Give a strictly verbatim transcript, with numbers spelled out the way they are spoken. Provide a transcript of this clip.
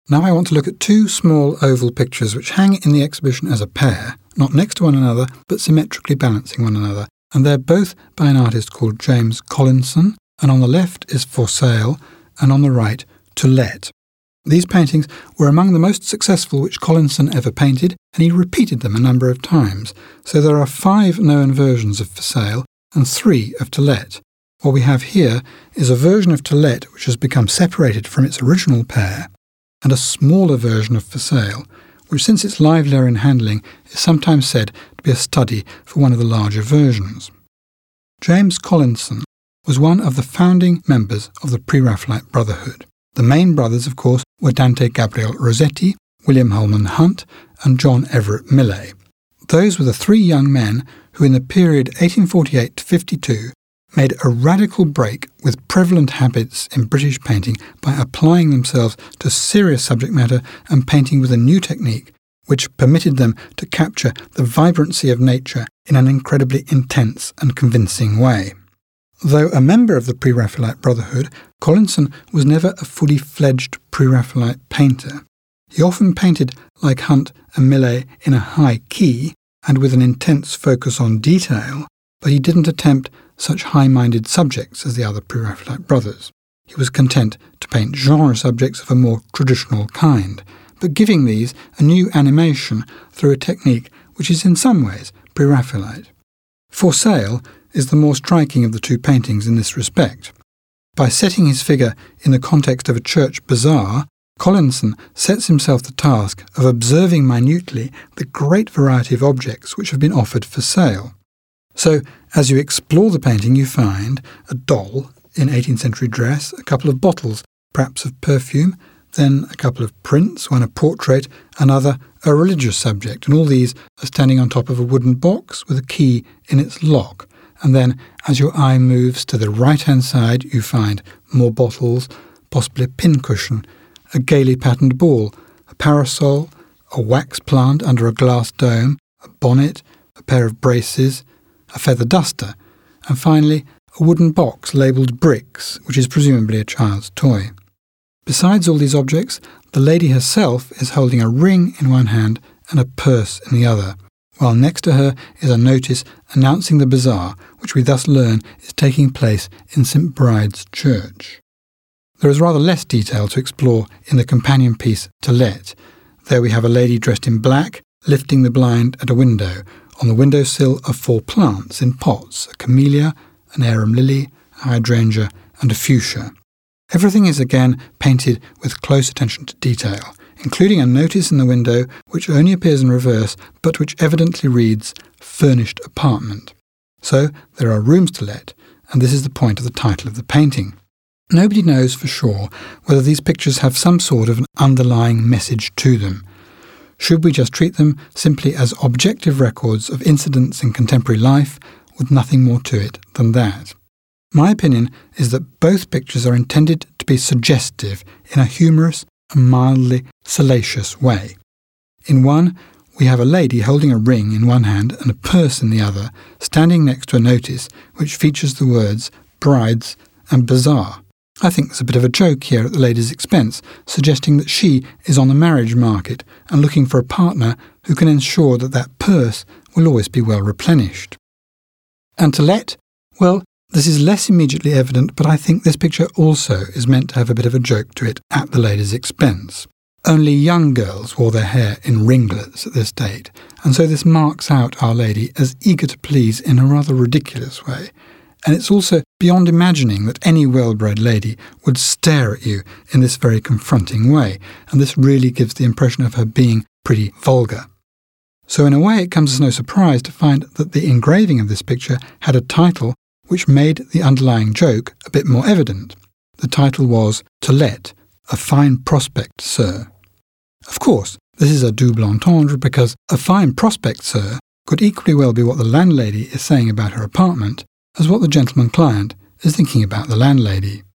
Now I want to look at two small oval pictures which hang in the exhibition as a pair, not next to one another, but symmetrically balancing one another, and they're both by an artist called James Collinson, and on the left is For Sale, and on the right, To Let. These paintings were among the most successful which Collinson ever painted, and he repeated them a number of times, so there are five known versions of For Sale and three of To Let. What we have here is a version of To Let which has become separated from its original pair, and a smaller version of For Sale, which since its livelier in handling is sometimes said to be a study for one of the larger versions. James Collinson was one of the founding members of the Pre-Raphaelite Brotherhood. The main brothers, of course, were Dante Gabriel Rossetti, William Holman Hunt, and John Everett Millais. Those were the three young men who in the period eighteen forty-eight to fifty-two made a radical break with prevalent habits in British painting by applying themselves to serious subject matter and painting with a new technique which permitted them to capture the vibrancy of nature in an incredibly intense and convincing way. Though a member of the Pre-Raphaelite Brotherhood, Collinson was never a fully fledged Pre-Raphaelite painter. He often painted like Hunt and Millais in a high key and with an intense focus on detail, but he didn't attempt such high-minded subjects as the other Pre-Raphaelite brothers. He was content to paint genre subjects of a more traditional kind, but giving these a new animation through a technique which is in some ways Pre-Raphaelite. For Sale is the more striking of the two paintings in this respect. By setting his figure in the context of a church bazaar, Collinson sets himself the task of observing minutely the great variety of objects which have been offered for sale. So, as you explore the painting, you find a doll in eighteenth century dress, a couple of bottles, perhaps of perfume, then a couple of prints, one a portrait, another a religious subject, and all these are standing on top of a wooden box with a key in its lock. And then, as your eye moves to the right-hand side, you find more bottles, possibly a pincushion, a gaily patterned ball, a parasol, a wax plant under a glass dome, a bonnet, a pair of braces, a feather duster, and finally a wooden box labelled bricks, which is presumably a child's toy. Besides all these objects, the lady herself is holding a ring in one hand and a purse in the other, while next to her is a notice announcing the bazaar, which we thus learn is taking place in Saint Bride's Church. There is rather less detail to explore in the companion piece To Let. There we have a lady dressed in black, lifting the blind at a window. On the windowsill are four plants in pots, a camellia, an arum lily, a hydrangea, and a fuchsia. Everything is again painted with close attention to detail, including a notice in the window which only appears in reverse, but which evidently reads, "Furnished apartment." So there are rooms to let, and this is the point of the title of the painting. Nobody knows for sure whether these pictures have some sort of an underlying message to them. Should we just treat them simply as objective records of incidents in contemporary life, with nothing more to it than that? My opinion is that both pictures are intended to be suggestive in a humorous and mildly salacious way. In one, we have a lady holding a ring in one hand and a purse in the other, standing next to a notice which features the words brides and bazaar. I think there's a bit of a joke here at the lady's expense, suggesting that she is on the marriage market and looking for a partner who can ensure that that purse will always be well replenished. And To Let? Well, this is less immediately evident, but I think this picture also is meant to have a bit of a joke to it at the lady's expense. Only young girls wore their hair in ringlets at this date, and so this marks out Our Lady as eager to please in a rather ridiculous way. And it's also beyond imagining that any well-bred lady would stare at you in this very confronting way, and this really gives the impression of her being pretty vulgar. So in a way it comes as no surprise to find that the engraving of this picture had a title which made the underlying joke a bit more evident. The title was To Let, A Fine Prospect, Sir. Of course, this is a double entendre because a fine prospect, sir, could equally well be what the landlady is saying about her apartment as what the gentleman client is thinking about the landlady.